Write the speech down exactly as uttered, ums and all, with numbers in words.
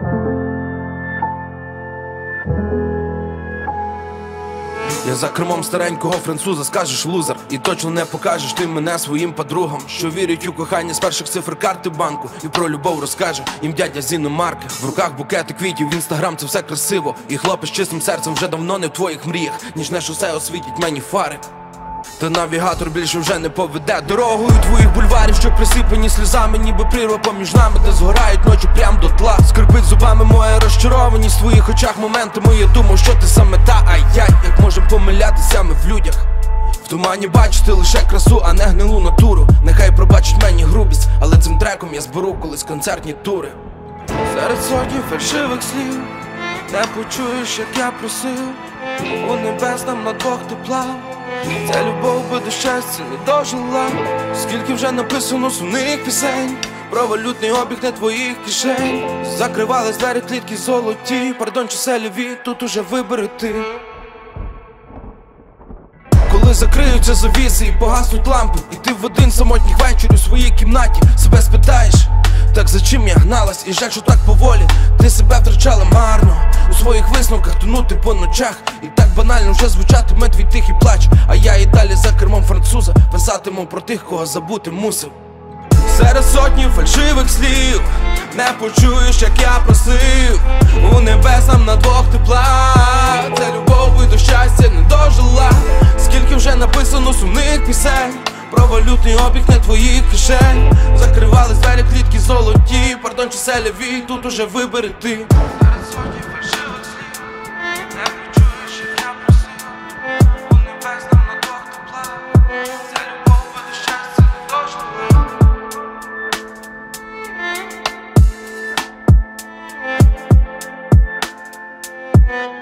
Я за кермом старенького француза, скажеш лузер, і точно не покажеш ти мене своїм подругам, що вірять у кохання з перших цифр карти банку, і про любов розкаже їм дядя з іномарки. В руках букети квітів, в інстаграм це все красиво, і хлопець з чистим серцем вже давно не в твоїх мріях. Ніжне шосе освітять мені фари, та навігатор більше вже не поведе дорогою твоїх бульварів, що присипані сльозами, ніби прірва поміж нами, де згорають ночі прям до тла. Скрипить зубами моя розчарованість в твоїх очах моментами. Я думав, що ти саме та, ай-яй, як можем помилятися ми в людях. В тумані бачити лише красу, а не гнилу натуру. Нехай пробачить мені грубість, але цим треком я зберу колись концертні тури. Серед сотні фальшивих слів не почуєш, як я просив у небес нам на двох тепла. Ця любов би до щастя не дожила. Скільки вже написано сумних пісень про валютний обіг не твоїх кишень. Закривались двері клітки золоті, пардон, чи селіві, тут уже вибери ти. Коли закриються завіси і погаснуть лампи, і ти в один самотній вечір у своїй кімнаті себе спитаєш: так за чим я гналась, і жаль, що так поволі ти себе втрачала марно. У своїх висновках тонути по ночах, і так банально вже звучатиме твій тихий плач. А я і далі за кермом француза писатиму про тих, кого забути мусив. Серед сотні фальшивих слів не почуєш, як я просив у небес нам на двох тепла. Ця любов би до щастя не дожила. Скільки вже написано сумних пісень про валютний обіг не твоїх кишень. Закривались двері клітки золоті, пардон, чи селяві, тут уже вибери ти. Серед сотні фальшивих слів не почуєш, як я просив у небес нам на двох тепла. Ця любов би до щастя не дожила. Yeah.